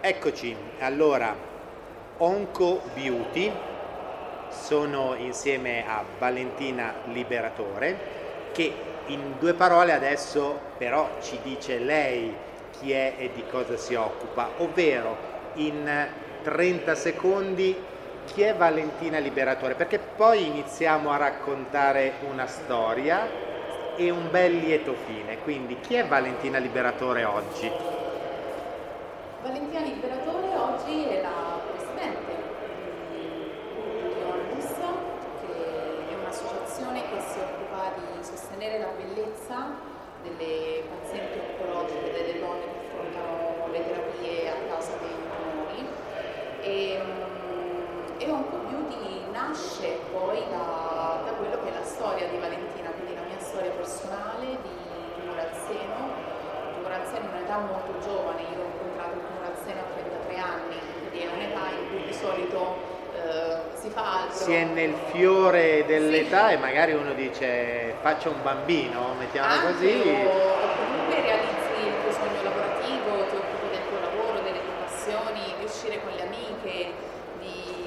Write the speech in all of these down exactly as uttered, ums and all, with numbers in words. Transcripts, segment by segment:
Eccoci, allora, Onco Beauty, sono insieme a Valentina Liberatore, che in due parole adesso però ci dice lei chi è e di cosa si occupa, ovvero in trenta secondi chi è Valentina Liberatore, perché poi iniziamo a raccontare una storia e un bel lieto fine. Quindi chi è Valentina Liberatore oggi? Valentina Liberatore oggi è la presidente di Onlus, che è un'associazione che si occupa di sostenere la bellezza delle pazienti oncologiche, delle donne che affrontano le terapie a causa dei tumori. E, e Onco Beauty nasce poi da, da quello che è la storia di Valentina, quindi la mia storia personale di tumore al seno. Tumore al seno è un'età molto giovane, io ho incontrato il tumore al seno a trentatré anni, quindi è un'età in cui di solito eh, si fa altro. Si è nel fiore dell'età, sì. E magari uno dice faccia un bambino, mettiamola Anche, così. O, o comunque realizzi il tuo sogno lavorativo, ti occupi del tuo lavoro, delle tue passioni, di uscire con le amiche, di,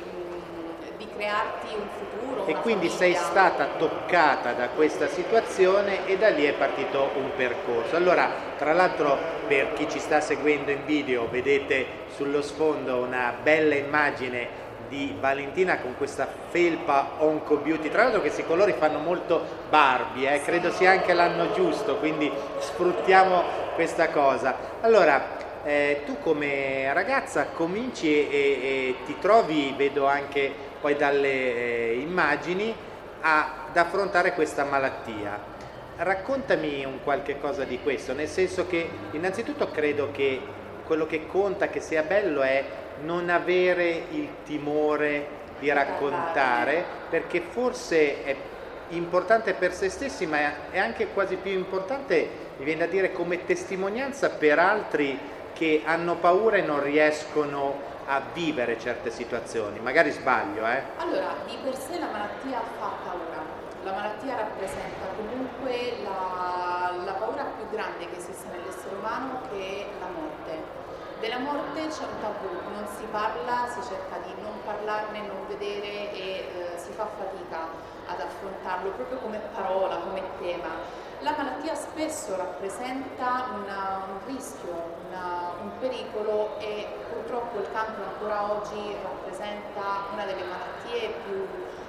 di crearti un futuro. E quindi famiglia. Sei stata toccata da questa situazione e da lì è partito un percorso. Allora, tra l'altro, per chi ci sta seguendo in video, vedete sullo sfondo una bella immagine di Valentina con questa felpa Onco Beauty, tra l'altro questi colori fanno molto Barbie, eh? Credo sia anche l'anno giusto, quindi sfruttiamo questa cosa. Allora, eh, tu come ragazza cominci e, e ti trovi, vedo anche poi dalle eh, immagini, a, ad affrontare questa malattia. Raccontami un qualche cosa di questo, nel senso che innanzitutto credo che quello che conta, che sia bello, è non avere il timore di raccontare, perché forse è importante per se stessi, ma è anche quasi più importante, mi viene da dire, come testimonianza per altri che hanno paura e non riescono a vivere certe situazioni. Magari sbaglio, eh? Allora, di per sé la malattia fa paura. La malattia rappresenta comunque la, la paura più grande che esiste nell'essere umano, che è la morte. Della morte c'è un tabù, non si parla, si cerca di non parlarne, non vedere e eh, si fa fatica ad affrontarlo proprio come parola, come tema. La malattia spesso rappresenta una, un rischio, una, un pericolo, e purtroppo il cancro ancora oggi rappresenta una delle malattie più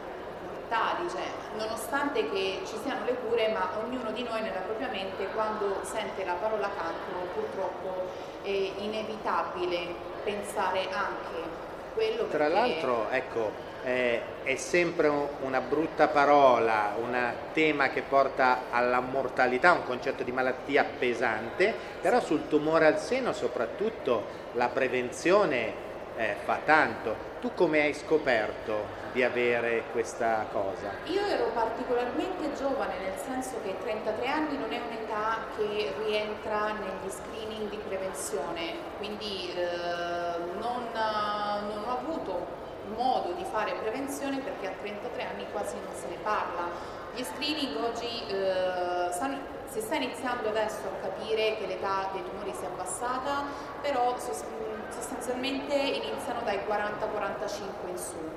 mortali, cioè, nonostante che ci siano le cure, ma ognuno di noi nella propria mente, quando sente la parola cancro, purtroppo è inevitabile pensare anche quello. Perché... Tra l'altro, ecco, eh, è sempre una brutta parola, un tema che porta alla mortalità, un concetto di malattia pesante, però sul tumore al seno soprattutto la prevenzione eh, fa tanto. Tu come hai scoperto di avere questa cosa? Io ero particolarmente giovane, nel senso che trentatré anni non è un'età che rientra negli screening di prevenzione, quindi eh, non, non ho avuto modo di fare prevenzione, perché a trentatré anni quasi non se ne parla. Gli screening oggi eh, stanno, si sta iniziando adesso a capire che l'età dei tumori si è abbassata, però sostanzialmente iniziano dai quaranta quarantacinque in su.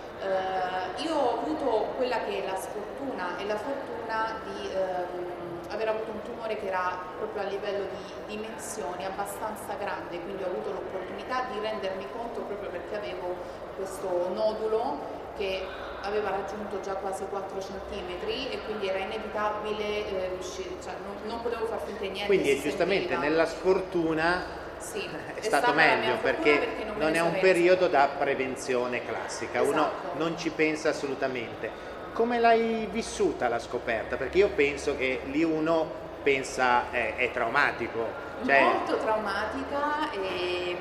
Uh, io ho avuto quella che è la sfortuna e la fortuna di um, aver avuto un tumore che era proprio a livello di dimensioni abbastanza grande, quindi ho avuto l'opportunità di rendermi conto, proprio perché avevo questo nodulo che aveva raggiunto già quasi quattro centimetri, e quindi era inevitabile eh, riuscire, cioè non, non potevo far finta di niente. Quindi giustamente sentiva. Nella sfortuna sì, è, è stato meglio, perché, perché non, non è un periodo da prevenzione classica, esatto. Uno non ci pensa assolutamente. Come l'hai vissuta la scoperta? Perché io penso che lì uno pensa è, è traumatico. Cioè... Molto traumatica, e,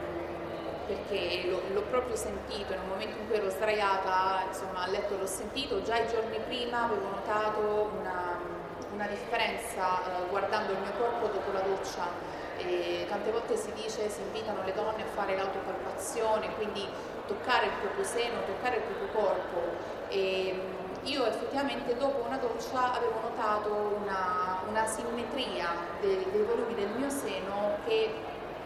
perché l'ho, l'ho proprio sentito, nel momento in cui ero sdraiata, insomma, a letto l'ho sentito, già i giorni prima avevo notato una, una differenza eh, guardando il mio corpo dopo la doccia. E tante volte si dice, si invitano le donne a fare l'autopalpazione, quindi toccare il proprio seno, toccare il proprio corpo, e io effettivamente dopo una doccia avevo notato una, una simmetria dei, dei volumi del mio seno che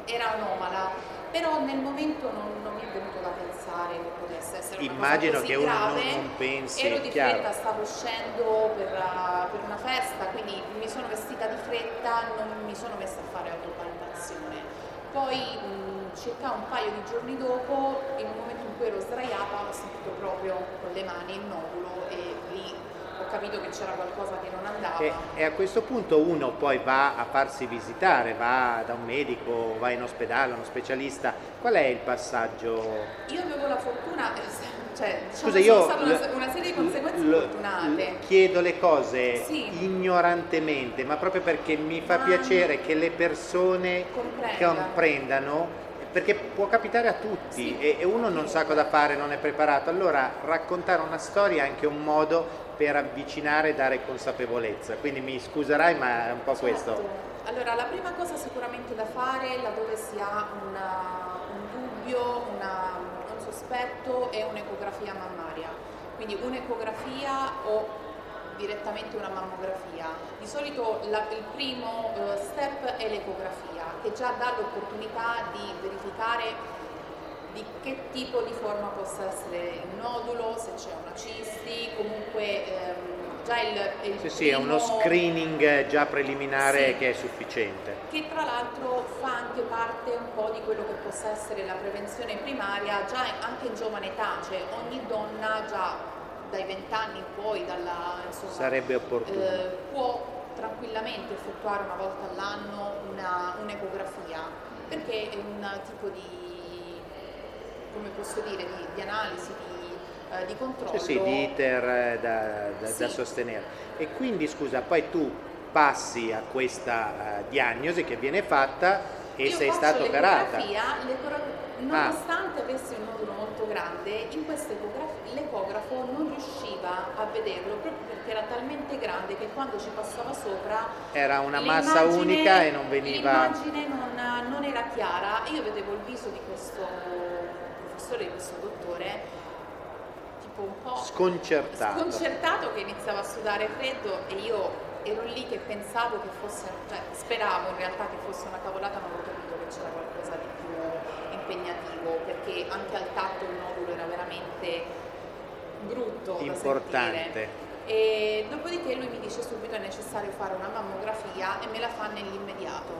era anomala, però nel momento non, non mi è venuto da pensare che potesse essere una Immagino cosa così che uno grave. non, non pensi, Ero di chiaro. fretta, stavo uscendo per, uh, per una festa, quindi mi sono vestita di fretta, non mi sono messa a fare autopalpazione. Poi mh, circa un paio di giorni dopo, in un momento in cui ero sdraiata, ho sentito proprio con le mani il nodulo e lì ho capito che c'era qualcosa che non andava. E, e a questo punto uno poi va a farsi visitare, va da un medico, va in ospedale, uno specialista. Qual è il passaggio? Io avevo la fortuna, cioè diciamo Scusa, io sono stata una, una serie di conseguenze l- fortunate. l- chiedo le cose Sì. ignorantemente, ma proprio perché mi fa Ma piacere che le persone comprendano. comprendano, perché può capitare a tutti Sì, e, e uno non sa cosa chiunque. fare, non è preparato. Allora raccontare una storia è anche un modo per avvicinare e dare consapevolezza. Quindi mi scuserai, ma è un po' Certo. questo. Allora, la prima cosa sicuramente da fare laddove si ha una- un dubbio, una- un sospetto è un'ecografia mammaria. Quindi un'ecografia o direttamente una mammografia. Di solito la- il primo eh, step è l'ecografia, che già dà l'opportunità di verificare di che tipo di forma possa essere il nodulo, se c'è una cisti, comunque ehm, già il, il Sì, sì, è uno primo- screening già preliminare Sì. che è sufficiente. che tra l'altro fa anche parte un po' di quello che possa essere la prevenzione primaria già in- anche in giovane età, cioè ogni donna già dai venti anni in poi, dalla, insomma, Sarebbe opportuno. eh, può tranquillamente effettuare una volta all'anno una, un'ecografia, perché è un tipo di, come posso dire, di, di analisi, di, eh, di controllo. Sì, sì, di iter eh, da, da- Sì. da sostenere. E quindi, scusa, poi tu passi a questa eh, diagnosi che viene fatta e Io sei faccio stata operata. l'ecografia, l'ecora- Ah. nonostante avessi un nodulo molto grande, in questa ecografia l'ecografo non riusciva a vederlo proprio perché era talmente grande che quando ci passava sopra Era una massa l'immagine- unica e non veniva... l'immagine non, non era chiara. Io vedevo il viso di questo professore, di questo dottore, tipo un po' Sconcertato. sconcertato, che iniziava a sudare freddo, e io ero lì che pensavo che fosse, cioè speravo in realtà che fosse una cavolata, ma avevo capito che c'era qualcosa di più impegnativo, perché anche al tatto il nodulo era veramente brutto da Importante. sentire. E dopodiché lui mi dice subito è necessario fare una mammografia e me la fa nell'immediato.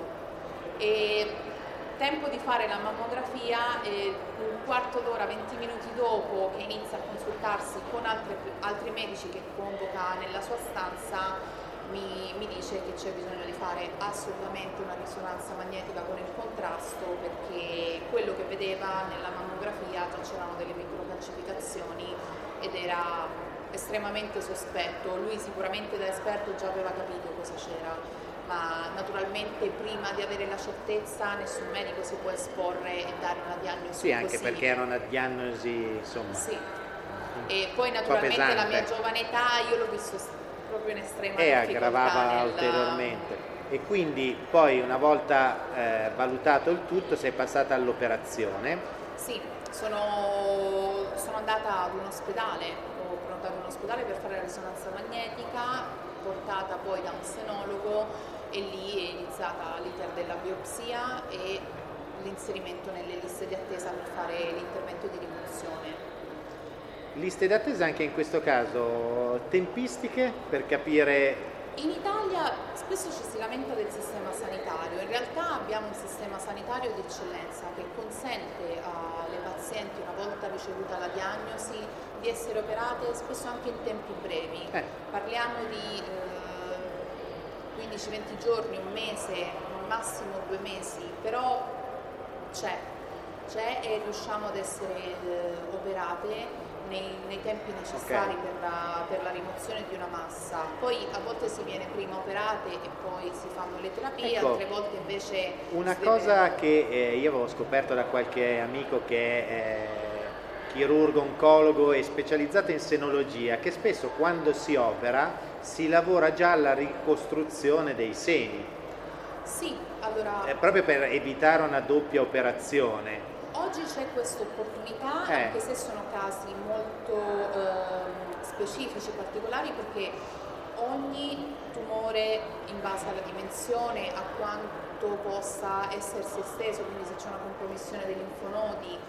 E tempo di fare la mammografia, e un quarto d'ora, venti minuti dopo che inizia a consultarsi con altre- altri medici che convoca nella sua stanza, mi, mi dice che c'è bisogno di fare assolutamente una risonanza magnetica con il contrasto, perché quello che vedeva nella mammografia già c'erano delle microcalcificazioni ed era estremamente sospetto. Lui sicuramente da esperto già aveva capito cosa c'era, ma naturalmente prima di avere la certezza nessun medico si può esporre e dare una diagnosi Sì, anche così. perché era una diagnosi, insomma... Sì. E poi un po' naturalmente la pesante. mia giovane età io l'ho visto s- proprio in estrema E difficoltà aggravava nel- ulteriormente. E quindi poi una volta eh, valutato il tutto sei passata all'operazione. Sì, sono, sono andata ad un ospedale, ho prenotato un ospedale per fare la risonanza magnetica, portata poi da un senologo, e lì è iniziata l'iter della biopsia e l'inserimento nelle liste di attesa per fare l'intervento di rimozione. Liste d'attesa anche in questo caso, tempistiche per capire... In Italia spesso ci si lamenta del sistema sanitario, in realtà abbiamo un sistema sanitario di eccellenza che consente alle pazienti, una volta ricevuta la diagnosi, di essere operate spesso anche in tempi brevi. Eh. Parliamo di eh, quindici venti giorni, un mese, massimo due mesi, però c'è, c'è e riusciamo ad essere eh, operate nei, nei tempi necessari Ok. per, la, per la rimozione di una massa. Poi a volte si viene prima operate e poi si fanno le terapie, Ecco, altre volte invece Una si deve- cosa che eh, io avevo scoperto da qualche amico che è eh, chirurgo, oncologo e specializzato in senologia, che spesso quando si opera si lavora già alla ricostruzione dei seni, Sì, allora eh, proprio per evitare una doppia operazione. oggi c'è questa opportunità, Eh. anche se sono casi molto ehm, specifici, particolari, perché ogni tumore, in base alla dimensione, a quanto possa essersi esteso, quindi se c'è una compromissione dei linfonodi,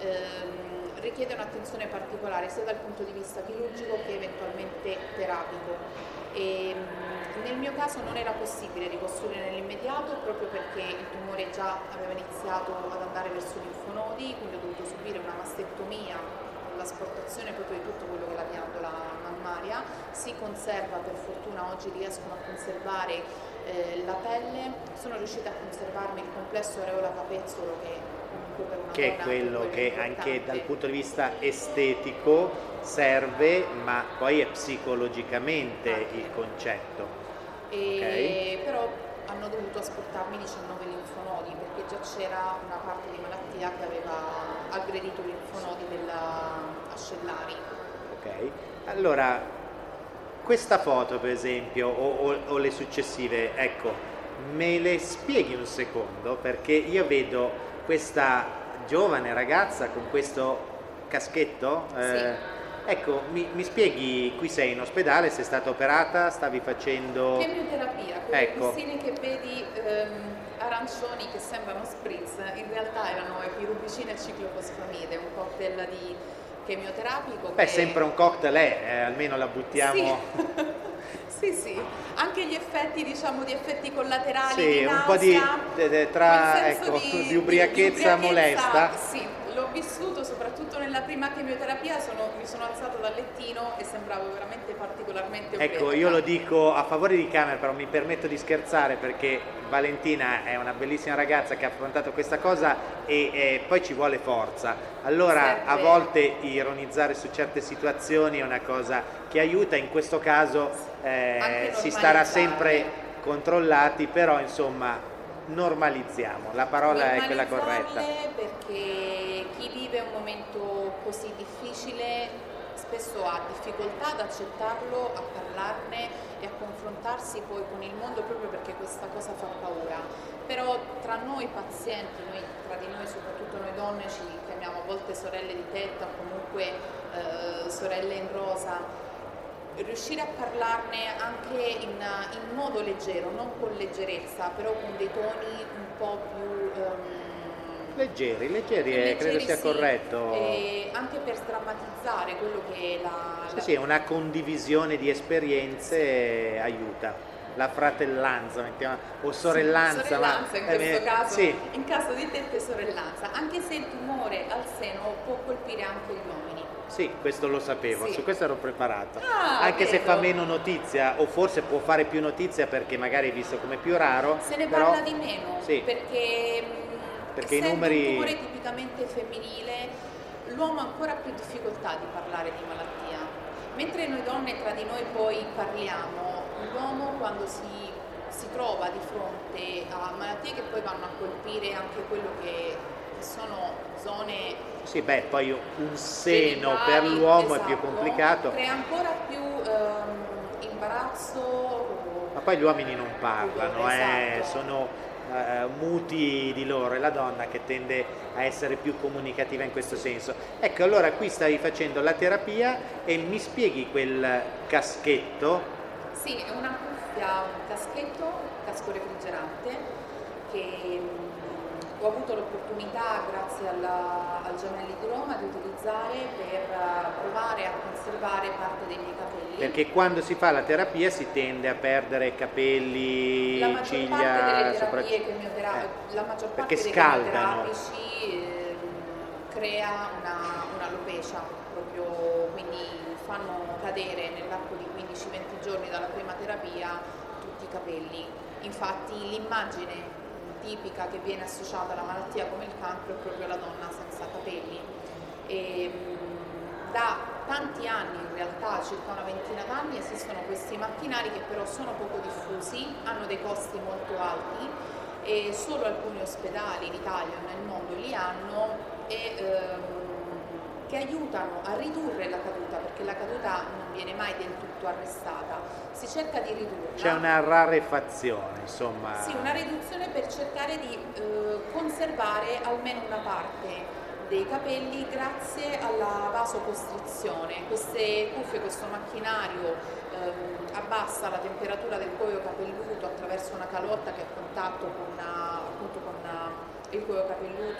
ehm, richiede un'attenzione particolare sia dal punto di vista chirurgico che eventualmente terapico. E, nel mio caso non era possibile ricostruire nell'immediato proprio perché il tumore già aveva iniziato ad andare verso i linfonodi, quindi ho dovuto subire una mastectomia, l'asportazione proprio di tutto quello che è la ghiandola mammaria. Si conserva, per fortuna oggi riescono a conservare eh, la pelle, sono riuscita a conservarmi il complesso areola-capezzolo che comunque per una che donna è quello è che importante. anche dal punto di vista estetico serve, ma poi è psicologicamente Anche. il concetto. E Okay. però hanno dovuto asportarmi diciannove linfonodi perché già c'era una parte di malattia che aveva aggredito i linfonodi della ascellari. Ok, allora questa foto per esempio o, o- o le successive, ecco, me le spieghi un secondo perché io vedo questa giovane ragazza con questo caschetto? Eh, ecco, mi, mi spieghi, qui sei in ospedale, sei stata operata, stavi facendo... Chemioterapia, quelle Ecco. pustine che vedi ehm, arancioni che sembrano spritz, in realtà erano epirubicina e ciclofosfamide, un cocktail di chemioterapico. Beh, che... sempre un cocktail è, eh, almeno la buttiamo... Sì. Sì, sì, anche gli effetti, diciamo, di effetti collaterali, Sì, di un po' di, nausea, de- de- tra, quel senso ecco, di, di ubriachezza di molesta. Sì, l'ho vissuto soprattutto nella prima chemioterapia, sono- mi sono alzata dal lettino e sembravo veramente particolarmente ubriaca. Ecco, io lo dico a favore di camera, però mi permetto di scherzare perché Valentina è una bellissima ragazza che ha affrontato questa cosa e, e poi ci vuole forza. Allora, Serve. a volte ironizzare su certe situazioni è una cosa che aiuta, in questo caso eh, Anche si starà normalizzare. sempre controllati, però insomma normalizziamo, la parola è quella corretta. Normalizzarle perché chi vive un momento così difficile spesso ha difficoltà ad accettarlo, a parlarne e a confrontarsi poi con il mondo proprio perché questa cosa fa paura. Però tra noi pazienti, noi, tra di noi, soprattutto noi donne, ci chiamiamo a volte sorelle di tetta o comunque eh, sorelle in rosa, riuscire a parlarne anche in, in modo leggero, non con leggerezza, però con dei toni un po' più... ehm, Leggeri, leggeri, più eh, credo leggeri, sia sì, corretto. e anche per sdrammatizzare quello che è la... Sì, la- sì, una condivisione di esperienze aiuta. La fratellanza, mettiamo, o sorellanza, Sì, sorellanza ma in eh, questo eh, caso, sì, in caso di tette sorellanza, anche se il tumore al seno può colpire anche gli uomini. sì, questo lo sapevo, Sì. su questo ero preparato. Ah, Anche se vedo. fa meno notizia, o forse può fare più notizia perché magari è visto come più raro. Se ne però- parla di meno, Sì, perché, Perché i essendo numeri- un tumore tipicamente femminile, l'uomo ha ancora più difficoltà di parlare di malattia. Mentre noi donne tra di noi poi parliamo, l'uomo quando si, si trova di fronte a malattie che poi vanno a colpire anche quello che sono zone sì, beh, poi un seno genitali, per l'uomo è più esatto, complicato, crea ancora più ehm, imbarazzo. ma poi gli uomini non parlano, eh, Esatto. sono eh, muti di loro, è la donna che tende a essere più comunicativa in questo senso. Ecco, allora qui stavi facendo la terapia e mi spieghi quel caschetto? Sì, è una cuffia, un caschetto, un casco refrigerante che mh, ho avuto l'opportunità, grazie alla- al Gemelli di Roma, di utilizzare per eh, provare a conservare parte dei miei capelli. Perché quando si fa la terapia si tende a perdere capelli, La maggior ciglia, parte delle sopra- terapie chemiotera- eh, la maggior parte perché dei scaldano. chemioterapici ehm, crea una, un'alopecia, proprio, quindi fanno cadere nell'arco di quindici venti giorni dalla prima terapia tutti i capelli. Infatti l'immagine mh, tipica che viene associata alla malattia come il cancro è proprio la donna senza capelli. E, mh, da tanti anni, in realtà circa una ventina d'anni, esistono questi macchinari che però sono poco diffusi, hanno dei costi molto alti e solo alcuni ospedali in Italia e nel mondo li hanno e ehm, che aiutano a ridurre la caduta, perché la caduta non viene mai del tutto arrestata, si cerca di ridurla. C'è una rarefazione, insomma. Sì, una riduzione per cercare di eh, conservare almeno una parte dei capelli grazie alla vasocostrizione. Queste cuffie, questo macchinario ehm, abbassa la temperatura del cuoio capelluto attraverso una calotta che è a contatto con, una, appunto con una, il cuoio capelluto,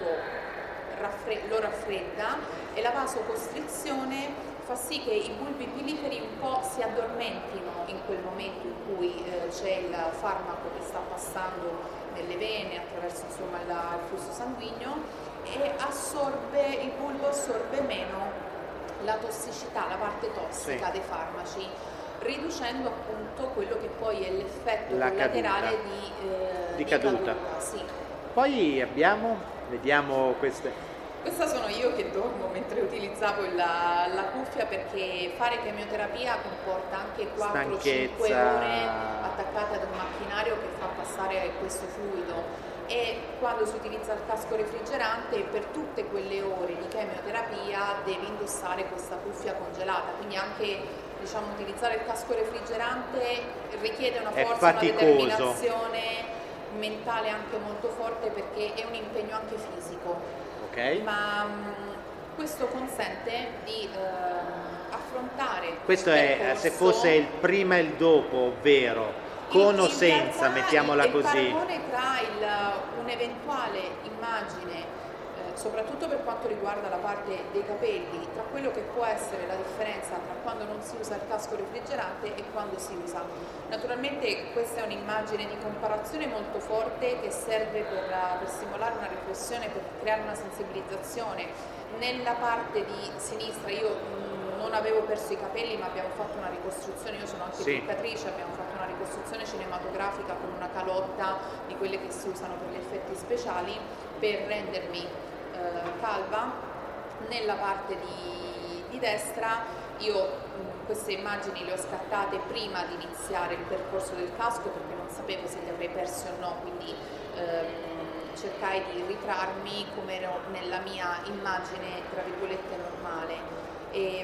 raffre- lo raffredda, e la vasocostrizione fa sì che i bulbi piliferi un po' si addormentino in quel momento in cui eh, c'è il farmaco che sta passando nelle vene attraverso insomma il, il flusso sanguigno, e assorbe, il bulbo assorbe meno la tossicità, la parte tossica Sì. dei farmaci, riducendo appunto quello che poi è l'effetto La collaterale caduta. di, eh, Di di caduta. sì. Poi abbiamo, vediamo queste. Questa sono io che dormo mentre utilizzavo la, la cuffia, perché fare chemioterapia comporta anche quattro cinque Stanchezza. ore attaccate ad un macchinario che fa passare questo fluido, e quando si utilizza il casco refrigerante per tutte quelle ore di chemioterapia devi indossare questa cuffia congelata, quindi anche diciamo utilizzare il casco refrigerante richiede una È forza, una faticoso. determinazione mentale anche molto forte, perché è un impegno anche fisico. Ok. Ma mh, questo consente di eh, affrontare Questo un è percorso. se fosse il prima e il dopo, ovvero con In- o in senza, realtà mettiamola il, così. Il paragone tra il- un'eventuale immagine, eh, soprattutto per quanto riguarda la parte dei capelli, tra quello che può essere la differenza tra quando non si usa il casco refrigerante e quando si usa. Naturalmente questa è un'immagine di comparazione molto forte che serve per, per stimolare una riflessione, per creare una sensibilizzazione. Nella parte di sinistra io mh, non avevo perso i capelli, ma abbiamo fatto una ricostruzione, io sono anche Sì. truccatrice, abbiamo fatto una ricostruzione cinematografica con una calotta di quelle che si usano per gli effetti speciali, per rendermi eh, calva. Nella parte di, di destra io mh, queste immagini le ho scattate prima di iniziare il percorso del casco, perché non sapevo se li avrei persi o no, quindi ehm, cercai di ritrarmi come ero nella mia immagine tra virgolette normale. E,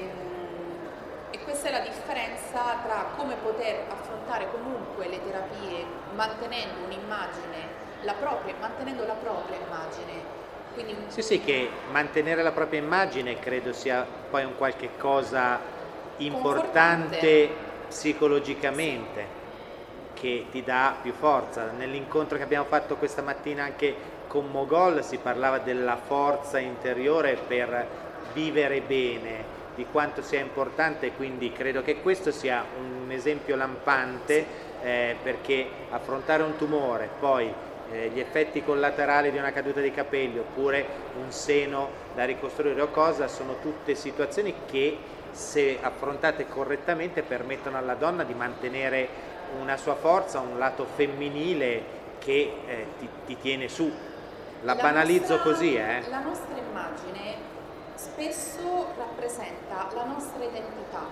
mh, e questa è la differenza tra come poter affrontare comunque le terapie mantenendo un'immagine, la propria, mantenendo la propria immagine. Quindi, Sì, sì, che mantenere la propria immagine credo sia poi un qualche cosa importante Confortante. psicologicamente, che ti dà più forza. Nell'incontro che abbiamo fatto questa mattina anche con Mogol si parlava della forza interiore per vivere bene, di quanto sia importante, quindi credo che questo sia un esempio lampante, eh, perché affrontare un tumore, poi eh, gli effetti collaterali di una caduta di capelli oppure un seno da ricostruire o cosa, sono tutte situazioni che, se affrontate correttamente, permettono alla donna di mantenere una sua forza, un lato femminile che eh, ti, ti tiene su. La, La banalizzo nostra- così, eh? La nostra immagine spesso rappresenta la nostra identità.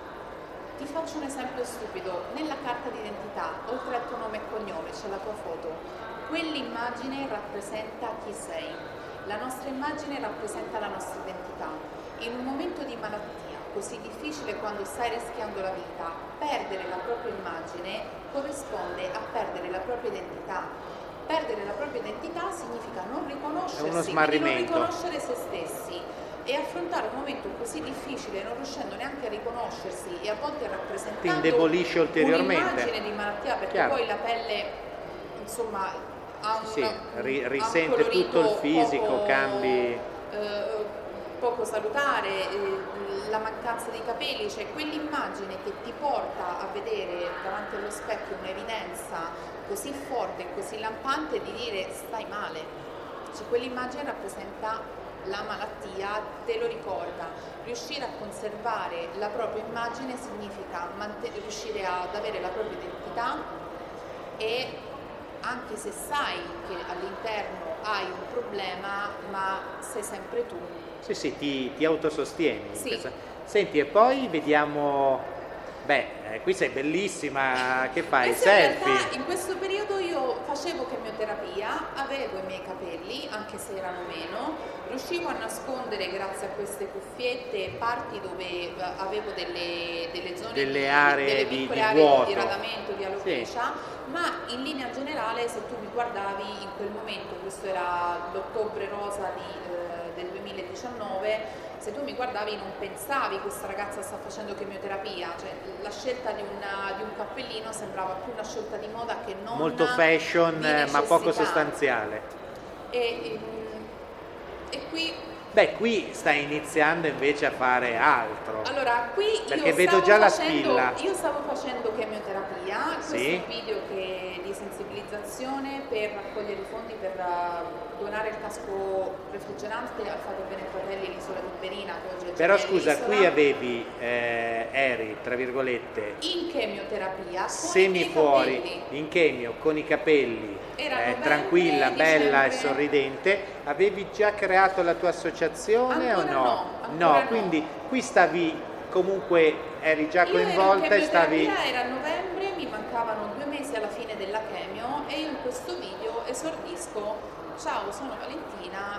Ti faccio un esempio stupido: nella carta d'identità, oltre al tuo nome e cognome, c'è la tua foto. Quell'immagine rappresenta chi sei. La nostra immagine rappresenta la nostra identità. In un momento di malattia così difficile, quando stai rischiando la vita, perdere la propria immagine corrisponde a perdere la propria identità. Perdere la propria identità significa non riconoscersi, È uno quindi non smarrimento. riconoscere se stessi, e affrontare un momento così difficile non riuscendo neanche a riconoscersi e a volte rappresentando Ti indebolisce ulteriormente. un'immagine di malattia, perché Chiaro. poi la pelle insomma ha un, Sì, ri- ha un risente colorito tutto il fisico, poco, cambi. eh, poco salutare, eh, la mancanza di capelli, cioè quell'immagine che ti porta a vedere davanti allo specchio un'evidenza così forte e così lampante di dire stai male, cioè quell'immagine rappresenta la malattia, te lo ricorda. Riuscire a conservare la propria immagine significa mante- riuscire ad avere la propria identità, e anche se sai che all'interno hai un problema, ma sei sempre tu. Sì, sì, ti, ti autosostieni. in Sì. questa- Senti, e poi vediamo. Beh, eh, qui sei bellissima, che fai? Questo in Selfie? realtà in questo periodo io facevo chemioterapia, avevo i miei capelli, anche se erano meno, riuscivo a nascondere grazie a queste cuffiette parti dove eh, avevo delle, delle zone Delle di, aree delle di- piccole di aree vuoto. di diradamento, di alopecia, ma in linea generale se tu mi guardavi in quel momento, questo era l'ottobre rosa di, eh, del duemiladiciannove, diciannove, se tu mi guardavi non pensavi questa ragazza sta facendo chemioterapia, cioè la scelta di, una, di un cappellino sembrava più una scelta di moda che non molto fashion, ma poco sostanziale. E, e qui Beh, qui stai iniziando invece a fare altro. Allora, qui perché io vedo stavo già facendo, la spilla. Io stavo facendo chemioterapia, Sì. questo è un video che, di sensibilizzazione per raccogliere i fondi per uh, donare il casco refrigerante al Fate Bene Fratelli l'isola di Berina. Che oggi è Però scusa, l'isola. qui avevi, eh, eri, tra virgolette, in chemioterapia, con semi i fuori, capelli. in chemio, con i capelli, Era eh, novembre, tranquilla, bella e dicembre. sorridente. Avevi già creato la tua associazione Ancora o no? no, ancora no. Quindi qui stavi, comunque eri già Io coinvolta ero e in stavi... chemioterapia, era a novembre, mi mancavano due mesi alla fine della chemio e io in questo video esordisco: ciao, sono Valentina,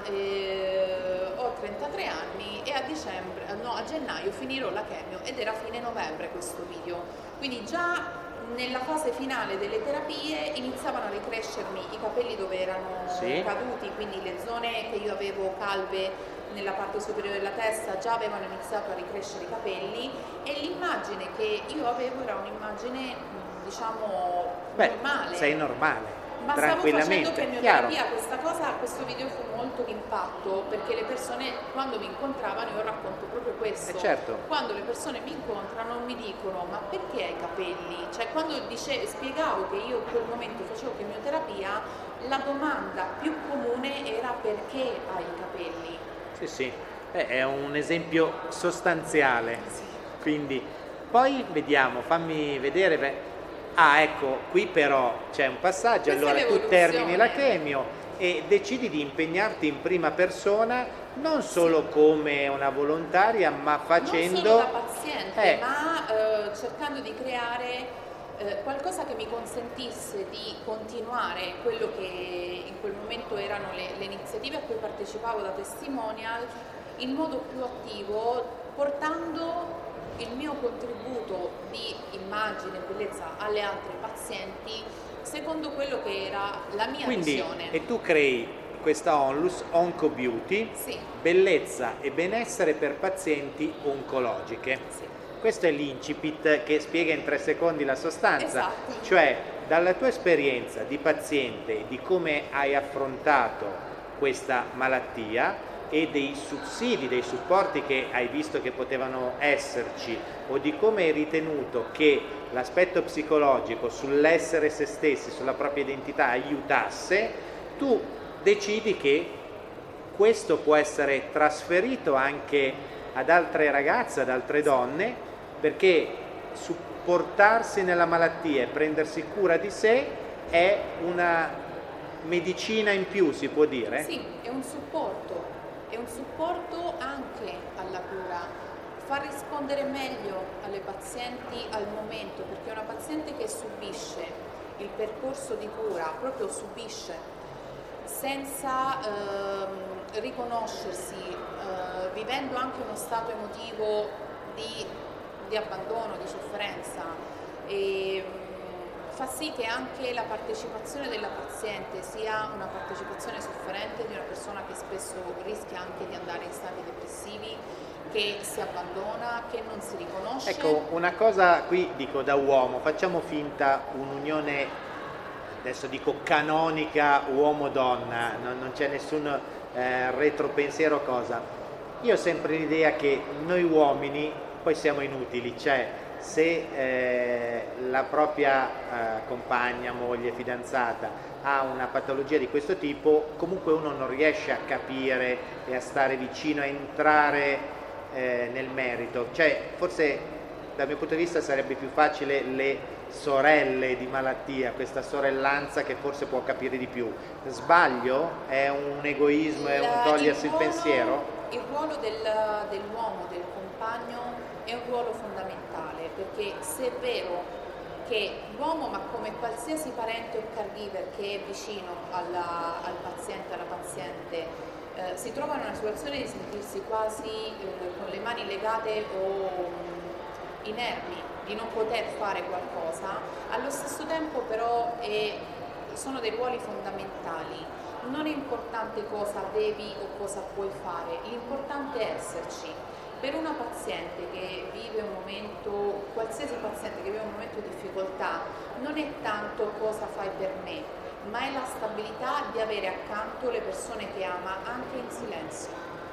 eh, ho trentatré anni e a dicembre, no, a gennaio finirò la chemio, ed era fine novembre questo video. Quindi già nella fase finale delle terapie iniziavano a ricrescermi i capelli dove erano Sì. caduti, quindi le zone che io avevo calve nella parte superiore della testa già avevano iniziato a ricrescere i capelli, e l'immagine che io avevo era un'immagine, diciamo, Beh, normale. sei normale, Ma stavo facendo tranquillamente, chemioterapia, chiaro. questa cosa, questo video fu molto d'impatto perché le persone quando mi incontravano, io racconto proprio questo, Eh, certo. quando le persone mi incontrano mi dicono: ma perché hai i capelli? Cioè quando dice, spiegavo che io in quel momento facevo chemioterapia, la domanda più comune era: perché hai i capelli? Sì, sì, eh, è un esempio sostanziale, Sì. quindi poi vediamo, fammi vedere. beh, Ah, ecco, qui però c'è un passaggio. Questa Allora è tu l'evoluzione. termini la chemio e decidi di impegnarti in prima persona, non solo come una volontaria, ma facendo... Non solo da paziente, Eh. ma eh, cercando di creare eh, qualcosa che mi consentisse di continuare quello che in quel momento erano le, le iniziative a cui partecipavo da testimonial in modo più attivo, portando il mio contributo di immagine e bellezza alle altre pazienti secondo quello che era la mia Quindi, visione. e tu crei questa onlus, Onco Beauty, Sì. bellezza e benessere per pazienti oncologiche. Sì. Questo è l'incipit che spiega in tre secondi la sostanza, Esatto. cioè dalla tua esperienza di paziente, di come hai affrontato questa malattia e dei sussidi, dei supporti che hai visto che potevano esserci, o di come hai ritenuto che l'aspetto psicologico sull'essere se stessi, sulla propria identità aiutasse, tu decidi che questo può essere trasferito anche ad altre ragazze, ad altre donne, perché supportarsi nella malattia e prendersi cura di sé è una medicina in più, si può dire? Sì, è un supporto, è un supporto anche alla cura, far rispondere meglio alle pazienti al momento, perché una paziente che subisce il percorso di cura, proprio subisce, senza ehm, riconoscersi, eh, vivendo anche uno stato emotivo di, di abbandono, di sofferenza, e fa sì che anche la partecipazione della paziente sia una partecipazione sofferente di una persona che spesso rischia anche di andare in stati depressivi, che si abbandona, che non si riconosce. Ecco, una cosa qui dico da uomo, facciamo finta un'unione, adesso dico canonica, uomo-donna, non, non c'è nessun eh, retropensiero cosa. Io ho sempre l'idea che noi uomini poi siamo inutili, cioè se eh, la propria eh, compagna, moglie, fidanzata ha una patologia di questo tipo, comunque uno non riesce a capire e a stare vicino, a entrare eh, nel merito. Cioè, forse dal mio punto di vista sarebbe più facile le sorelle di malattia, questa sorellanza che forse può capire di più. Sbaglio? È un egoismo, è un togliersi il, il ruolo, pensiero? Il ruolo del, dell'uomo, del compagno, è un ruolo fondamentale, perché se è vero che l'uomo, ma come qualsiasi parente o caregiver che è vicino alla, al paziente, alla paziente, eh, si trova in una situazione di sentirsi quasi eh, con le mani legate o mh, inermi, di non poter fare qualcosa, allo stesso tempo però è, sono dei ruoli fondamentali. non è importante cosa devi o cosa puoi fare, l'importante è esserci. Per una paziente che vive un momento, qualsiasi paziente che vive un momento di difficoltà, non è tanto cosa fai per me, ma è la stabilità di avere accanto le persone che ama anche in silenzio,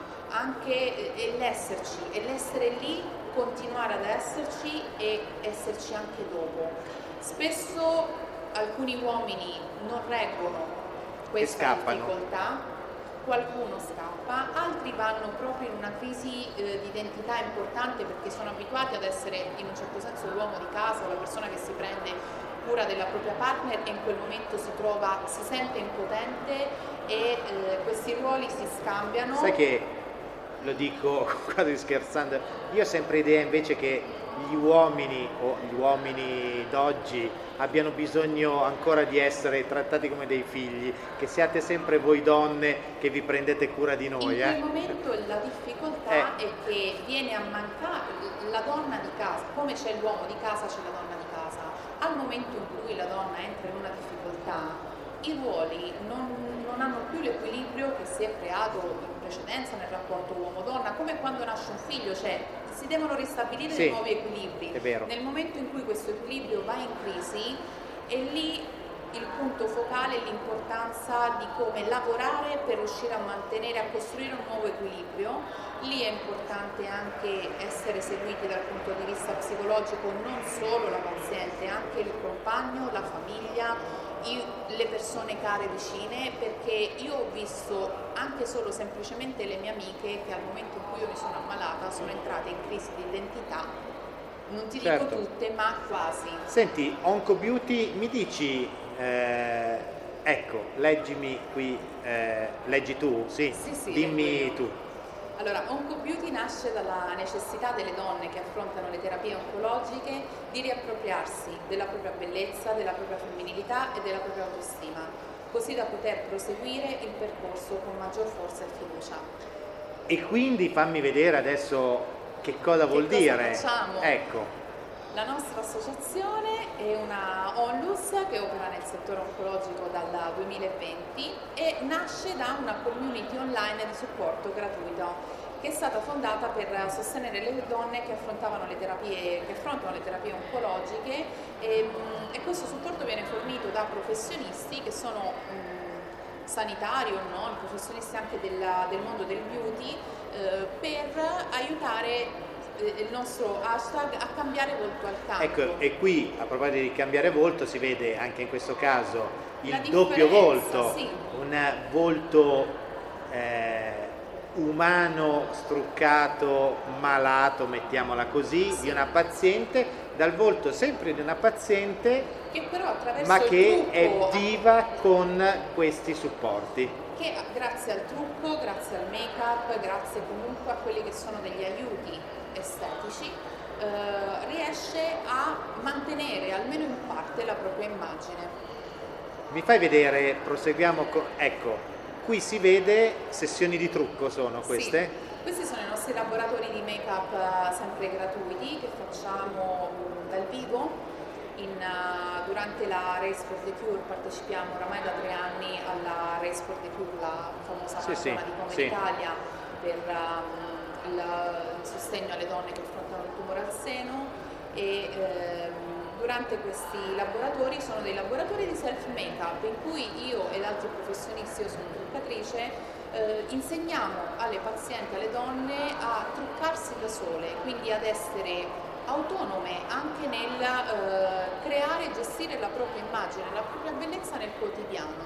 anche è l'esserci, è l'essere lì, continuare ad esserci e esserci anche dopo. Spesso alcuni uomini non reggono questa difficoltà, qualcuno scappa, altri vanno proprio in una crisi eh, di identità importante perché sono abituati ad essere in un certo senso l'uomo di casa o la persona che si prende cura della propria partner e in quel momento si trova, si sente impotente e eh, questi ruoli si scambiano. Sai che, lo dico quasi scherzando, io ho sempre idea invece che gli uomini o gli uomini d'oggi abbiano bisogno ancora di essere trattati come dei figli, che siate sempre voi donne che vi prendete cura di noi. In quel eh. momento la difficoltà eh. è che viene a mancare la donna di casa, come c'è l'uomo di casa c'è la donna di casa. Al momento in cui la donna entra in una difficoltà, i ruoli non, non hanno più l'equilibrio che si è creato in precedenza nel rapporto uomo-donna, come quando nasce un figlio, cioè si devono ristabilire sì, dei nuovi equilibri. È vero. Nel momento in cui questo equilibrio va in crisi, è lì il punto focale, l'importanza di come lavorare per riuscire a mantenere, a costruire un nuovo equilibrio. Lì è importante anche essere seguiti dal punto di vista psicologico, non solo la paziente, anche il compagno, la famiglia, i, le persone care vicine, perché io ho visto anche solo semplicemente le mie amiche che al momento in cui io mi sono ammalata sono entrate in crisi di identità, non ti certo. dico tutte, ma quasi. Senti, Onco Beauty, mi dici, eh, ecco, leggimi qui, eh, leggi tu? Sì, sì, sì, dimmi tu. Allora, Onco Beauty nasce dalla necessità delle donne che affrontano le terapie oncologiche di riappropriarsi della propria bellezza, della propria femminilità e della propria autostima, così da poter proseguire il percorso con maggior forza e fiducia. E quindi fammi vedere adesso che cosa che vuol cosa dire. Facciamo? Ecco. La nostra associazione è una Onlus che opera nel settore oncologico dal duemilaventi e nasce da una community online di supporto gratuito che è stata fondata per sostenere le donne che affrontavano le terapie, che affrontano le terapie oncologiche e, e questo supporto viene fornito da professionisti che sono mh, sanitari o non, professionisti anche della, del mondo del beauty eh, per aiutare il nostro hashtag a cambiare volto al campo. Ecco, e qui a proposito di cambiare volto si vede anche in questo caso il La doppio volto, sì. un volto eh, umano, struccato, malato, mettiamola così, sì. di una paziente, dal volto sempre di una paziente che però attraverso ma che il trucco, è viva con questi supporti. Che grazie al trucco, grazie al make-up, grazie comunque a quelli che sono degli aiuti estetici, eh, riesce a mantenere almeno in parte la propria immagine. Mi fai vedere, proseguiamo, con, ecco, qui si vede sessioni di trucco sono queste? Sì, questi sono i nostri laboratori di make-up sempre gratuiti che facciamo dal vivo. In, uh, durante la Race for the Cure partecipiamo oramai da tre anni alla Race for the Cure, la famosa sì, maratona sì, di Come sì. Italia per um, il, il sostegno alle donne che affrontano il tumore al seno e ehm, durante questi laboratori sono dei laboratori di self make-up in cui io ed altri professionisti, io sono truccatrice, eh, insegniamo alle pazienti, alle donne a truccarsi da sole, quindi ad essere autonome anche nel eh, creare e gestire la propria immagine, la propria bellezza nel quotidiano.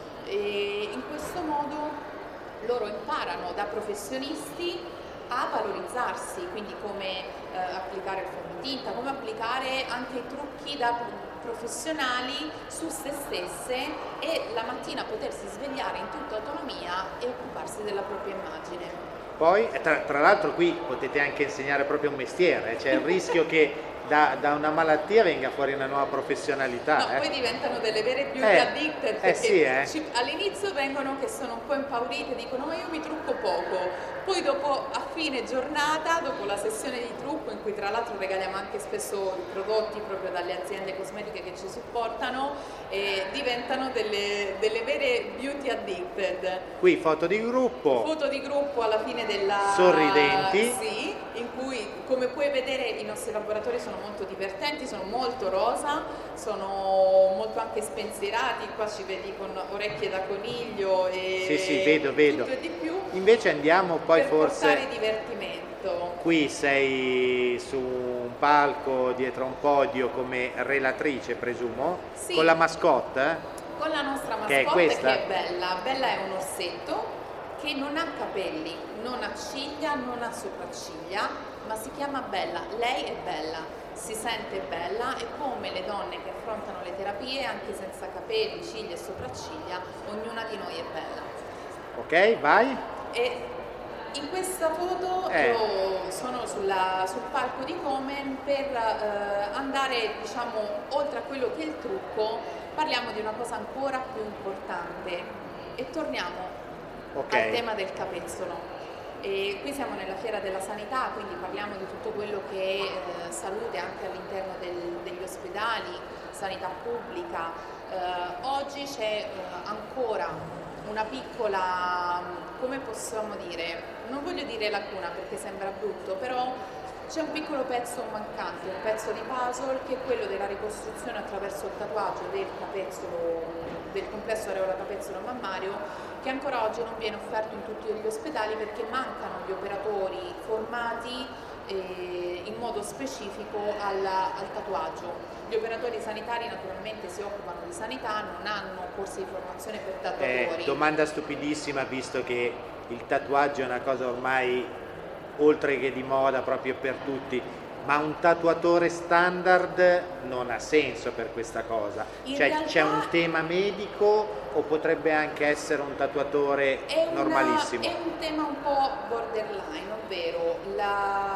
E in questo modo loro imparano da professionisti a valorizzarsi, quindi come eh, applicare il fondotinta, come applicare anche i trucchi da professionali su se stesse e la mattina potersi svegliare in tutta autonomia e occuparsi della propria immagine. Poi, tra, tra l'altro qui potete anche insegnare proprio un mestiere, c'è il rischio che da, da una malattia venga fuori una nuova professionalità. No, eh. poi diventano delle vere beauty Eh, addicted, eh perché sì, eh. ci- all'inizio vengono che sono un po' impaurite, dicono ma io mi trucco poco, poi dopo a fine giornata, dopo la sessione di trucco in cui tra l'altro regaliamo anche spesso i prodotti proprio dalle aziende cosmetiche che ci supportano, eh, diventano delle, delle vere beauty addicted. Qui foto di gruppo, Foto di gruppo alla fine della... Sorridenti. Sì, in cui come puoi vedere i nostri laboratori sono molto divertenti, sono molto rosa, sono molto anche spensierati, qua ci vedi con orecchie da coniglio e sì sì, vedo, vedo. tutto e di più. Invece andiamo poi per forse... portare divertimento. Qui sei su un palco dietro a un podio come relatrice, presumo, Sì. con la mascotte. Con la nostra Che è mascotte questa? che è Bella. Bella è un orsetto che non ha capelli, non ha ciglia, non ha sopracciglia, ma si chiama Bella. Lei è bella, si sente bella e come le donne che affrontano le terapie anche senza capelli, ciglia e sopracciglia, ognuna di noi è bella. Ok, vai. E in questa foto Eh. io sono sulla- sul palco di Komen per eh, andare, diciamo, oltre a quello che è il trucco, parliamo di una cosa ancora più importante e torniamo Ok. al tema del capezzolo. E qui siamo nella fiera della sanità, quindi parliamo di tutto quello che è eh, salute anche all'interno del- degli ospedali, sanità pubblica. Eh, oggi c'è eh, ancora una piccola, come possiamo dire, non voglio dire lacuna perché sembra brutto, però c'è un piccolo pezzo mancante, un pezzo di puzzle che è quello della ricostruzione attraverso il tatuaggio del capezzolo, del complesso areola capezzolo mammario, che ancora oggi non viene offerto in tutti gli ospedali perché mancano gli operatori formati eh, in modo specifico alla- al tatuaggio. Gli operatori sanitari naturalmente si occupano di sanità, non hanno corsi di formazione per tatuatori. Eh, domanda stupidissima, visto che il tatuaggio è una cosa ormai oltre che di moda proprio per tutti, ma un tatuatore standard non ha senso per questa cosa. In Cioè realtà- c'è un tema medico o potrebbe anche essere un tatuatore È, una- normalissimo? è un tema un po' borderline, ovvero la,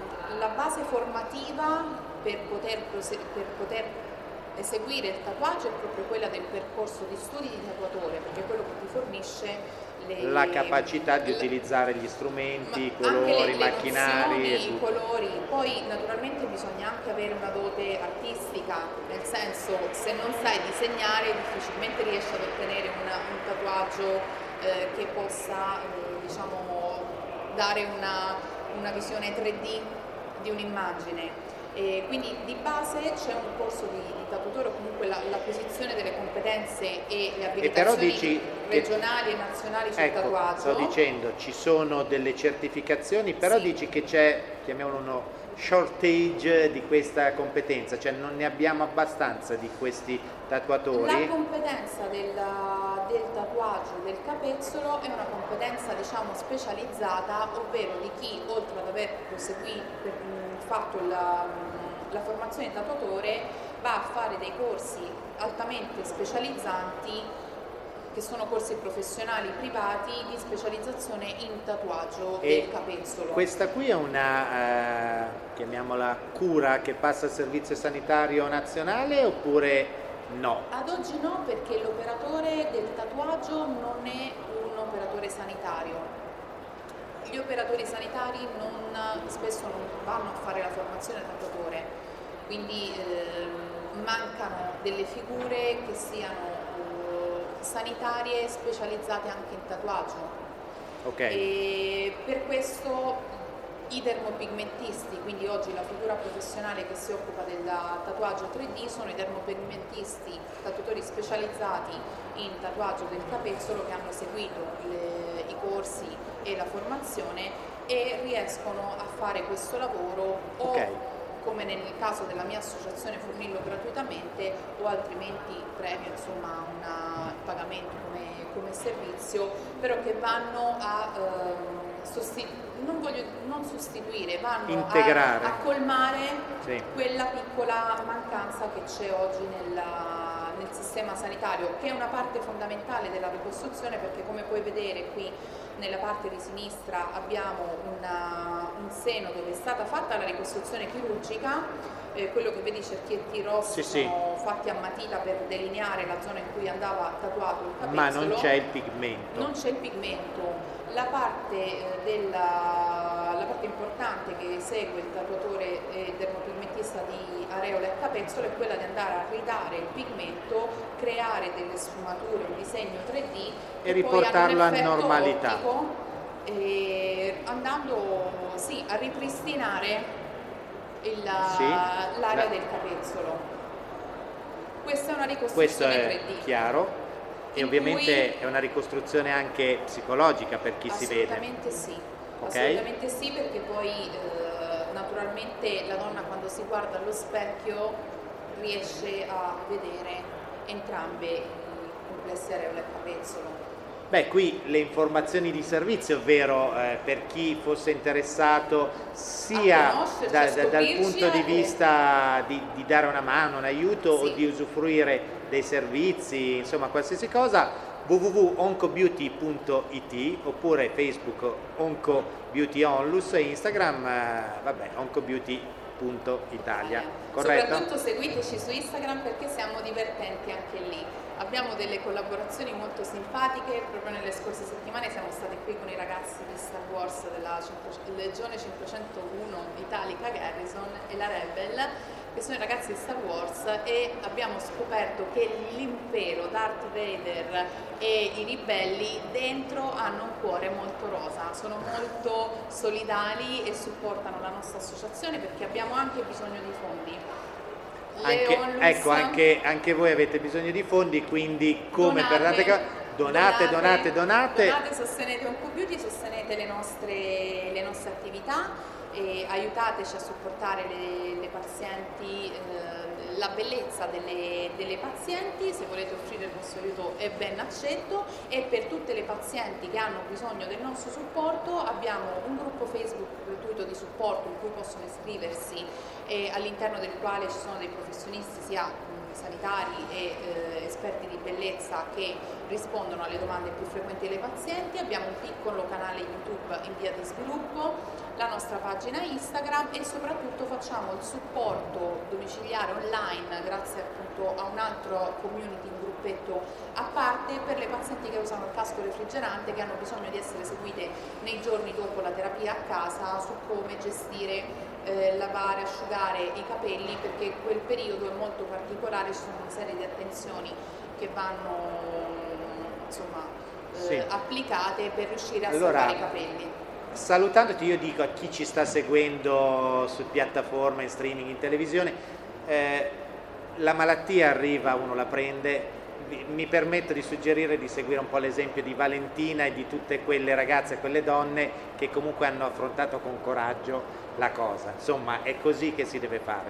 la base formativa per poter, prose- per poter eseguire il tatuaggio è proprio quella del percorso di studi di tatuatore, perché è quello che ti fornisce le, La capacità di la- utilizzare gli strumenti, i ma anche colori, le- i le macchinari e nozioni, i tutto. colori. Poi naturalmente bisogna anche avere una dote artistica, nel senso se non sai disegnare difficilmente riesci ad ottenere una- un tatuaggio eh, che possa eh, diciamo dare una, una visione tre D di un'immagine. E quindi di base c'è un corso di, di tatuatore o comunque la- l'acquisizione delle competenze e le E però abilitazioni dici che- regionali e nazionali sul Ecco, tatuaggio. sto dicendo, ci sono delle certificazioni, però Sì. dici che c'è, chiamiamolo uno shortage di questa competenza, cioè non ne abbiamo abbastanza di questi La tatuatori. competenza della- del tatuaggio del capezzolo è una competenza diciamo specializzata, ovvero di chi oltre ad aver proseguito, per- mh, fatto la, mh, la formazione di tatuatore va a fare dei corsi altamente specializzanti che sono corsi professionali privati di specializzazione in tatuaggio E del capezzolo. questa qui è una, eh, chiamiamola cura che passa al servizio sanitario nazionale oppure no? Ad oggi no, perché l'operatore del tatuaggio non è un operatore sanitario. Gli operatori sanitari non- spesso non vanno a fare la formazione da tatuatore, quindi ehm, mancano delle figure che siano eh, sanitarie specializzate anche in tatuaggio. Ok. E per questo i dermopigmentisti, quindi oggi la figura professionale che si occupa del tatuaggio tre D sono i dermopigmentisti, tatuatori specializzati in tatuaggio del capezzolo che hanno seguito le- i corsi e la formazione e riescono a fare questo lavoro o Ok. come nel caso della mia associazione fornirlo gratuitamente o altrimenti premio insomma un pagamento come, come servizio, però che vanno a ehm, sosti- non voglio non sostituire, vanno Integrare. a, a colmare Sì. quella piccola mancanza che c'è oggi nella- nel sistema sanitario, che è una parte fondamentale della ricostruzione, perché come puoi vedere qui nella parte di sinistra abbiamo una, un seno dove è stata fatta la ricostruzione chirurgica, eh, quello che vedi cerchietti rossi sì, sono sì. fatti a matita per delineare la zona in cui andava tatuato il capezzolo. Ma non c'è il pigmento. Non c'è il pigmento. La parte, eh, della, la parte importante che segue il tatuatore e dermopigmentista di areola e capezzolo è quella di andare a ridare il pigmento, creare delle sfumature, un disegno tre D e riportarlo a normalità, ottico, e andando sì, a ripristinare il, sì, l'area la... del capezzolo. Questa è una ricostruzione Questo è tre D. chiaro. E ovviamente cui... è una ricostruzione anche psicologica per chi si vede. Assolutamente sì, okay. Assolutamente sì, perché poi eh, naturalmente la donna quando si guarda allo specchio riesce a vedere entrambe i complessi areola e capezzolo. Beh, qui le informazioni di servizio, ovvero eh, per chi fosse interessato sia da, da, dal punto di vista di, di dare una mano, un aiuto, sì, o di usufruire dei servizi, insomma qualsiasi cosa, w w w punto oncobeauty punto i t oppure Facebook Oncobeauty Onlus e Instagram, eh, vabbè, oncobeauty punto italia. Corretto? Soprattutto seguiteci su Instagram perché siamo divertenti anche lì. Abbiamo delle collaborazioni molto simpatiche, proprio nelle scorse settimane siamo stati qui con i ragazzi di Star Wars della Legione cinquecentouno Italica Garrison e la Rebel, che sono i ragazzi di Star Wars, e abbiamo scoperto che l'impero, Darth Vader e i ribelli dentro hanno un cuore molto rosa, sono molto solidali e supportano la nostra associazione perché abbiamo anche bisogno di fondi. Anche, ecco, anche, anche voi avete bisogno di fondi, quindi come donate, per tante cose, donate, donate, donate. Donate, sostenete Oncobeauty, sostenete le nostre, le nostre attività, e aiutateci a supportare le, le pazienti, eh, la bellezza delle, delle pazienti. Se volete offrire il vostro aiuto è ben accetto, e per tutte le pazienti che hanno bisogno del nostro supporto abbiamo un gruppo Facebook gratuito di supporto in cui possono iscriversi, e all'interno del quale ci sono dei professionisti sia mh, sanitari e eh, esperti di bellezza che rispondono alle domande più frequenti delle pazienti. Abbiamo un piccolo canale YouTube in via di sviluppo, la nostra pagina Instagram, e soprattutto facciamo il supporto domiciliare online grazie appunto a un altro community, un gruppetto a parte per le pazienti che usano il casco refrigerante, che hanno bisogno di essere seguite nei giorni dopo la terapia a casa su come gestire Eh, lavare, asciugare i capelli, perché quel periodo è molto particolare, ci sono una serie di attenzioni che vanno insomma eh, sì. applicate per riuscire a allora, salvare i capelli. Salutandoti, io dico a chi ci sta seguendo su piattaforme, in streaming, in televisione, eh, la malattia arriva, uno la prende. Mi permetto di suggerire di seguire un po' l'esempio di Valentina e di tutte quelle ragazze e quelle donne che comunque hanno affrontato con coraggio la cosa. Insomma, è così che si deve fare.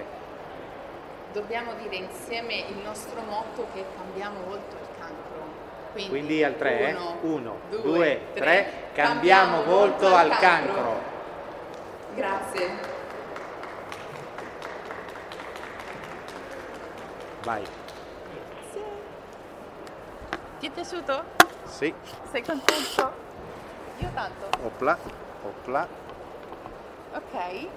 Dobbiamo dire insieme il nostro motto, che cambiamo volto al cancro. Quindi, Quindi al tre, uno, uno, due, due, tre, tre, cambiamo, cambiamo volto, volto al cancro. cancro. Grazie. Vai. Ti è piaciuto? Sì. Sei contento? Io tanto. Opla, opla. Ok.